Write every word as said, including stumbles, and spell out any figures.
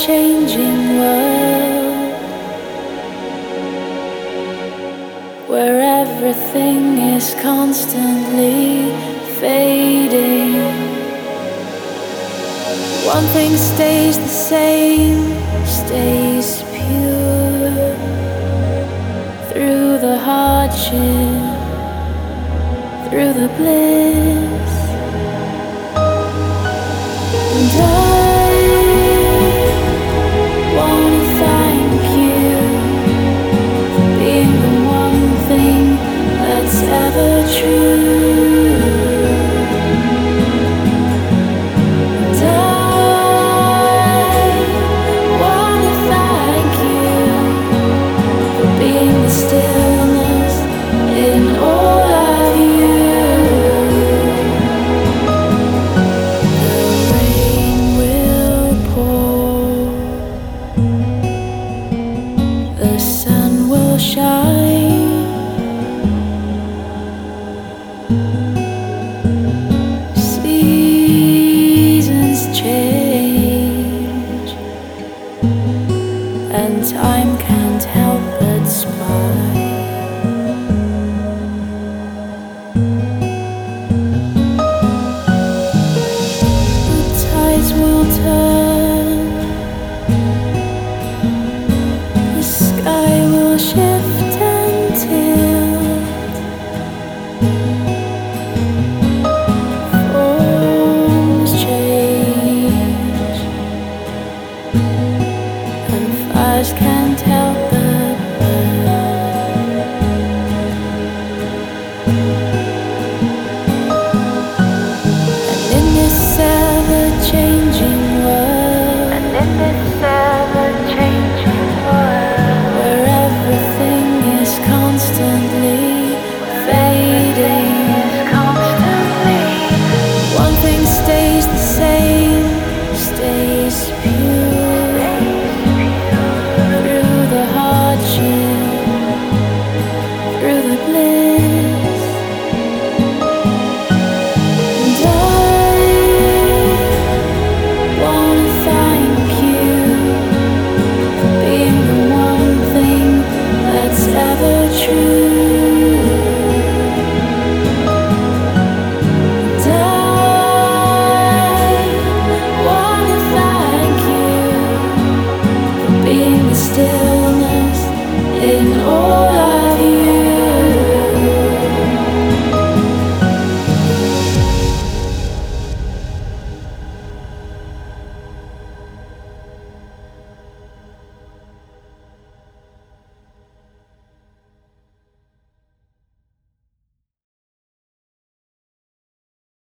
changing world where everything is constantly fading. One thing stays the same, stays pure through the hardship, through the bliss. And I wanna thank you for being the one thing that's ever true. And I wanna thank you for being the stillness in all of you. The rain will pour, the sun will shine, seasons change, and time can't help but smile. The tides will turn, the sky will shift and tilt,